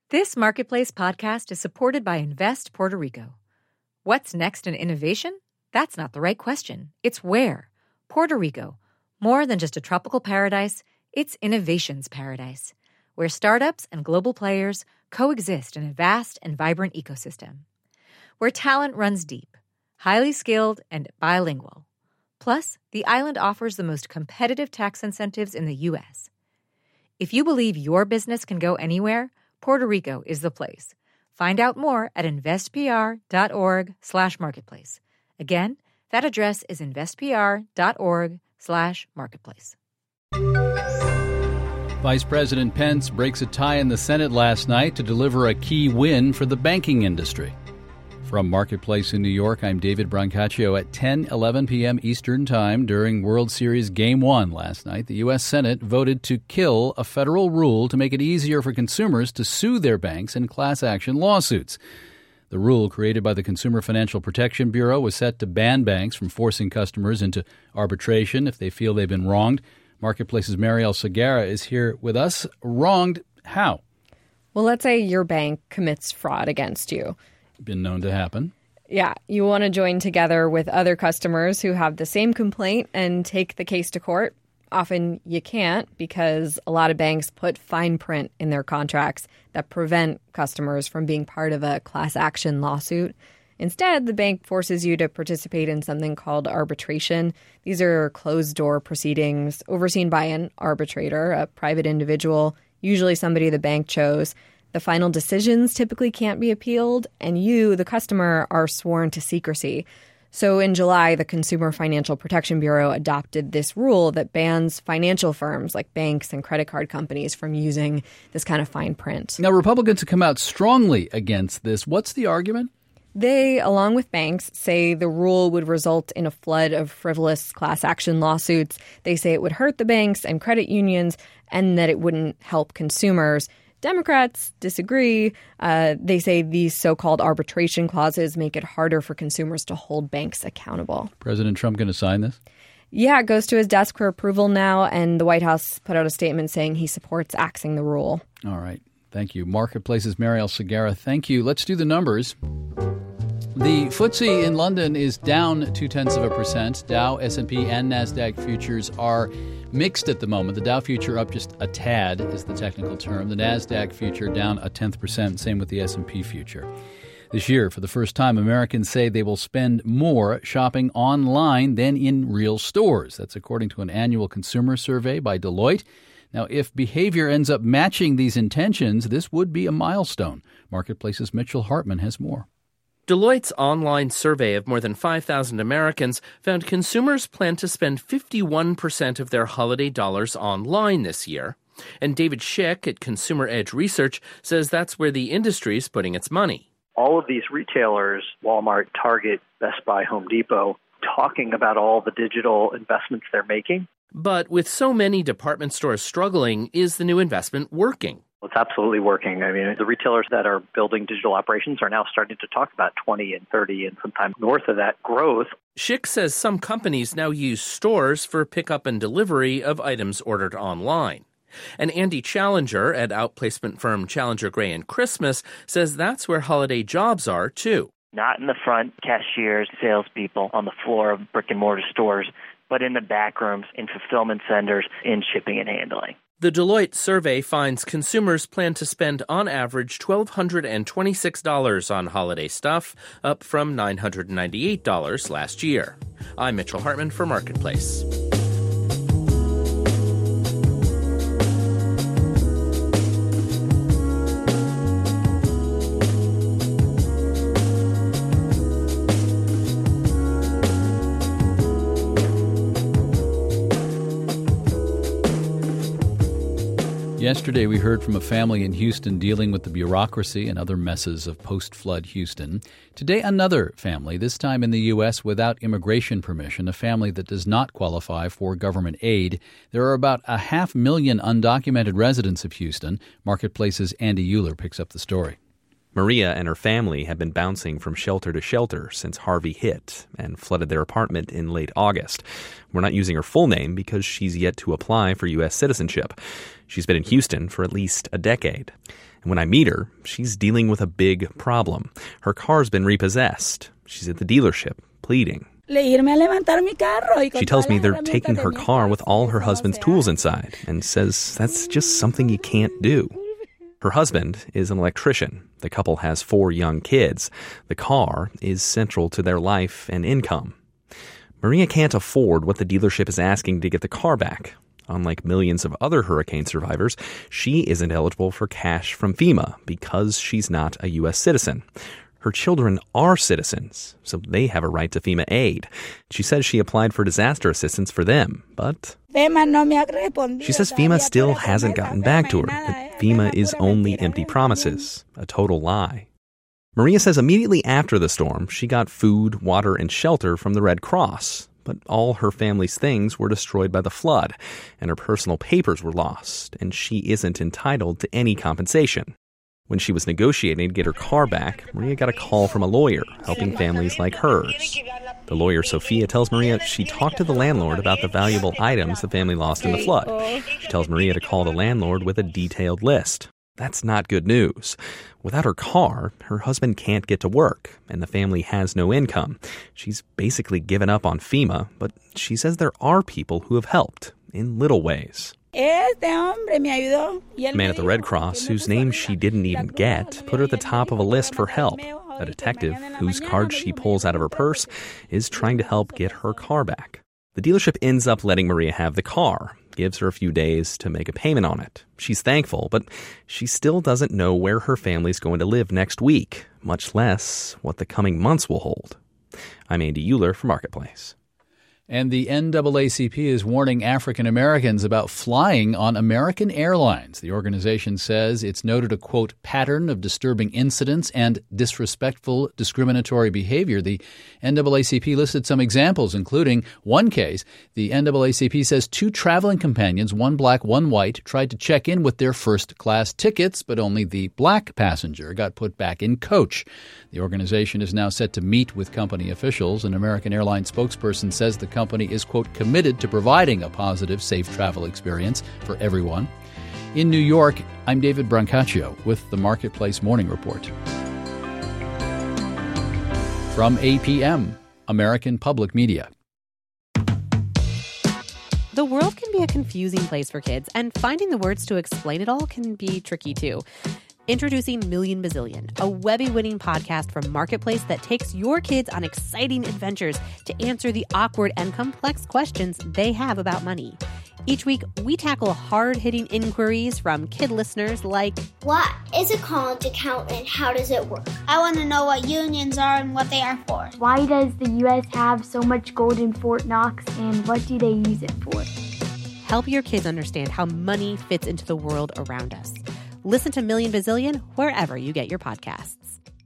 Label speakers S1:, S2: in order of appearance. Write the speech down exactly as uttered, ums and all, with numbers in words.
S1: This Marketplace podcast is supported by Invest Puerto Rico. What's next in innovation? That's not the right question. It's where. Puerto Rico. More than just a tropical paradise, it's innovation's paradise, where startups and global players coexist in a vast and vibrant ecosystem. Where talent runs deep, highly skilled, and bilingual. Plus, the island offers the most competitive tax incentives in the U S. If you believe your business can go anywhere, Puerto Rico is the place. Find out more at investpr.org slash marketplace. Again, that address is investpr.org slash marketplace.
S2: Vice President Pence breaks a tie in the Senate last night to deliver a key win for the banking industry. From Marketplace in New York, I'm David Brancaccio. At ten eleven p.m. Eastern Time during World Series Game one last night, the U S. Senate voted to kill a federal rule to make it easier for consumers to sue their banks in class action lawsuits. The rule, created by the Consumer Financial Protection Bureau, was set to ban banks from forcing customers into arbitration if they feel they've been wronged. Marketplace's Marielle Segarra is here with us. Wronged how?
S3: Well, let's say your bank commits fraud against you.
S2: Been known to happen.
S3: Yeah, you want to join together with other customers who have the same complaint and take the case to court. Often you can't because a lot of banks put fine print in their contracts that prevent customers from being part of a class action lawsuit. Instead, the bank forces you to participate in something called arbitration. These are closed-door proceedings overseen by an arbitrator, a private individual, usually somebody the bank chose. The final decisions typically can't be appealed, and you, the customer, are sworn to secrecy. So in July, the Consumer Financial Protection Bureau adopted this rule that bans financial firms like banks and credit card companies from using this kind of fine print.
S2: Now, Republicans have come out strongly against this. What's the argument?
S3: They, along with banks, say the rule would result in a flood of frivolous class action lawsuits. They say it would hurt the banks and credit unions and that it wouldn't help consumers. Democrats disagree. Uh, they say these so-called arbitration clauses make it harder for consumers to hold banks accountable.
S2: President Trump going to sign this?
S3: Yeah, it goes to his desk for approval now, and the White House put out a statement saying he supports axing the rule.
S2: All right. Thank you. Marketplace's Marielle Segarra. Thank you. Let's do the numbers. The F T S E in London is down two-tenths of a percent. Dow, S and P, and NASDAQ futures are mixed at the moment. The Dow future up just a tad is the technical term. The NASDAQ future down a tenth percent. Same with the S and P future. This year, for the first time, Americans say they will spend more shopping online than in real stores. That's according to an annual consumer survey by Deloitte. Now, if behavior ends up matching these intentions, this would be a milestone. Marketplace's Mitchell Hartman has more.
S4: Deloitte's online survey of more than five thousand Americans found consumers plan to spend fifty-one percent of their holiday dollars online this year. And David Schick at Consumer Edge Research says that's where the industry is putting its money.
S5: All of these retailers, Walmart, Target, Best Buy, Home Depot, talking about all the digital investments they're making.
S4: But with so many department stores struggling, is the new investment working?
S5: It's absolutely working. I mean, the retailers that are building digital operations are now starting to talk about twenty and thirty and sometimes north of that growth.
S4: Schick says some companies now use stores for pickup and delivery of items ordered online. And Andy Challenger at outplacement firm Challenger Gray and Christmas says that's where holiday jobs are, too.
S6: Not in the front, cashiers, salespeople on the floor of brick-and-mortar stores, but in the back rooms, in fulfillment centers, in shipping and handling.
S4: The Deloitte survey finds consumers plan to spend on average one thousand two hundred twenty-six dollars on holiday stuff, up from nine hundred ninety-eight dollars last year. I'm Mitchell Hartman for Marketplace.
S2: Yesterday, we heard from a family in Houston dealing with the bureaucracy and other messes of post-flood Houston. Today, another family, this time in the U S without immigration permission, a family that does not qualify for government aid. There are about a half million undocumented residents of Houston. Marketplace's Andy Euler picks up the story.
S7: Maria and her family have been bouncing from shelter to shelter since Harvey hit and flooded their apartment in late August. We're not using her full name because she's yet to apply for U S citizenship. She's been in Houston for at least a decade. And When I meet her, she's dealing with a big problem. Her car's been repossessed. She's at the dealership, pleading. She tells me they're taking her car with all her husband's tools inside and says that's just something you can't do. Her husband is an electrician. The couple has four young kids. The car is central to their life and income. Maria can't afford what the dealership is asking to get the car back. Unlike millions of other hurricane survivors, she isn't eligible for cash from FEMA because she's not a U S citizen. Her children are citizens, so they have a right to FEMA aid. She says she applied for disaster assistance for them, but she says FEMA still hasn't gotten back to her, that FEMA is only empty promises, a total lie. Maria says immediately after the storm, she got food, water, and shelter from the Red Cross, but all her family's things were destroyed by the flood, and her personal papers were lost, and she isn't entitled to any compensation. When she was negotiating to get her car back, Maria got a call from a lawyer helping families like hers. The lawyer, Sophia, tells Maria she talked to the landlord about the valuable items the family lost in the flood. She tells Maria to call the landlord with a detailed list. That's not good news. Without her car, her husband can't get to work, and the family has no income. She's basically given up on FEMA, but she says there are people who have helped in little ways. The man at the Red Cross, whose name she didn't even get, put her at the top of a list for help. A detective, whose card she pulls out of her purse, is trying to help get her car back. The dealership ends up letting Maria have the car, gives her a few days to make a payment on it. She's thankful, but she still doesn't know where her family's going to live next week, much less what the coming months will hold. I'm Andy Euler for Marketplace.
S2: And the N double A C P is warning African Americans about flying on American Airlines. The organization says it's noted a, quote, pattern of disturbing incidents and disrespectful discriminatory behavior. The N double A C P listed some examples, including one case. The N double A C P says two traveling companions, one black, one white, tried to check in with their first-class tickets, but only the black passenger got put back in coach. The organization is now set to meet with company officials. An American Airlines spokesperson says the company is, quote, committed to providing a positive, safe travel experience for everyone. In New York, I'm David Brancaccio with the Marketplace Morning Report. From A P M, American Public Media.
S8: The world can be a confusing place for kids, and finding the words to explain it all can be tricky too. Introducing Million Bazillion, a Webby-winning podcast from Marketplace that takes your kids on exciting adventures to answer the awkward and complex questions they have about money. Each week, we tackle hard-hitting inquiries from kid listeners like,
S9: what is a college account and how does it work? I want to know what unions are and what they are for.
S10: Why does the U S have so much gold in Fort Knox and what do they use it for?
S8: Help your kids understand how money fits into the world around us. Listen to Million Bazillion wherever you get your podcasts.